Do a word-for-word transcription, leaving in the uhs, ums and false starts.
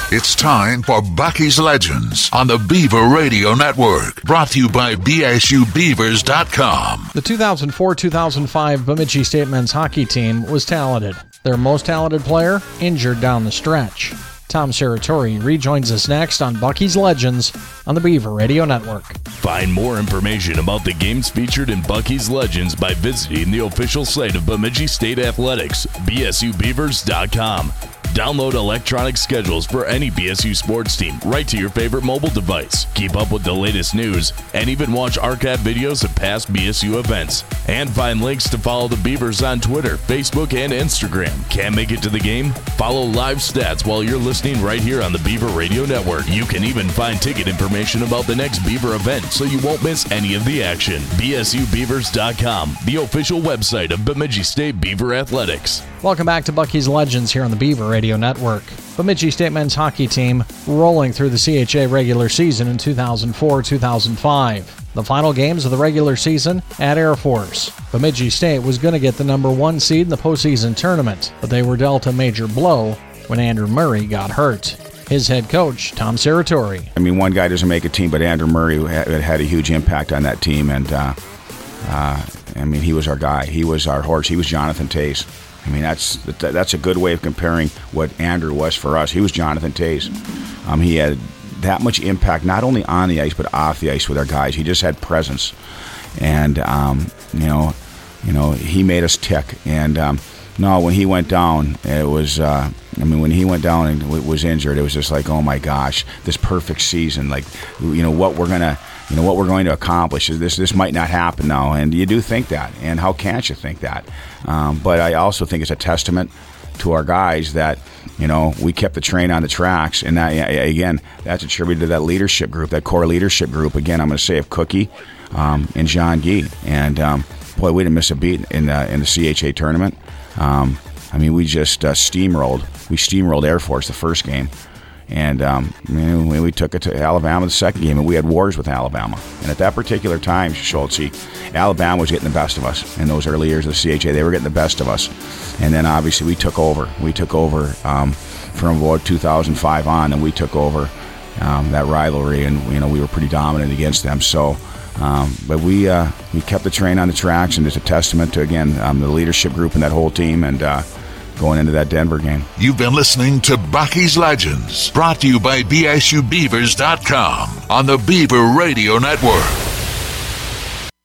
It's time for Bucky's Legends on the Beaver Radio Network. Brought to you by B S U Beavers dot com. The two thousand four two thousand five Bemidji State men's hockey team was talented. Their most talented player injured down the stretch. Tom Serratori rejoins us next on Bucky's Legends on the Beaver Radio Network. Find more information about the games featured in Bucky's Legends by visiting the official site of Bemidji State Athletics, B S U Beavers dot com. Download electronic schedules for any B S U sports team right to your favorite mobile device. Keep up with the latest news and even watch archive videos of past B S U events. And find links to follow the Beavers on Twitter, Facebook, and Instagram. Can't make it to the game? Follow live stats while you're listening right here on the Beaver Radio Network. You can even find ticket information about the next Beaver event so you won't miss any of the action. B S U Beavers dot com, the official website of Bemidji State Beaver Athletics. Welcome back to Bucky's Legends here on the Beaver Radio Network. Bemidji State men's hockey team rolling through the C H A regular season in two thousand four two thousand five. The final games of the regular season at Air Force. Bemidji State was going to get the number one seed in the postseason tournament, but they were dealt a major blow when Andrew Murray got hurt. His head coach, Tom Serratori. I mean, one guy doesn't make a team, but Andrew Murray had, had a huge impact on that team, and uh, uh, I mean, he was our guy. He was our horse. He was Jonathan Toews. I mean, that's that's a good way of comparing what Andrew was for us. He was Jonathan Toews. Um, he had that much impact, not only on the ice, but off the ice with our guys. He just had presence. And, um, you know, you know, he made us tick. And, um, no, when he went down, it was, uh, I mean, when he went down and w- was injured, it was just like, oh, my gosh, this perfect season. Like, you know, what we're going to, you know, what we're going to accomplish. This this might not happen now. And you do think that. And how can't you think that? Um, but I also think it's a testament to our guys that, you know, we kept the train on the tracks. And that, again, that's attributed to that leadership group, that core leadership group. Again, I'm going to say of Cookie um, and John Gee. And, um, boy, we didn't miss a beat in the, in the C H A tournament. Um, I mean, we just uh, steamrolled. We steamrolled Air Force the first game. And um, you know, we took it to Alabama the second game, and we had wars with Alabama. And at that particular time, Schultz, Alabama was getting the best of us in those early years of the C H A. They were getting the best of us. And then obviously we took over. We took over um, from about two thousand five on, and we took over um, that rivalry, and you know we were pretty dominant against them. So, um, but we uh, we kept the train on the tracks, and it's a testament to again um, the leadership group and that whole team, and. Uh, going into that Denver game. You've been listening to Bucky's Legends, brought to you by B S U Beavers dot com on the Beaver Radio Network.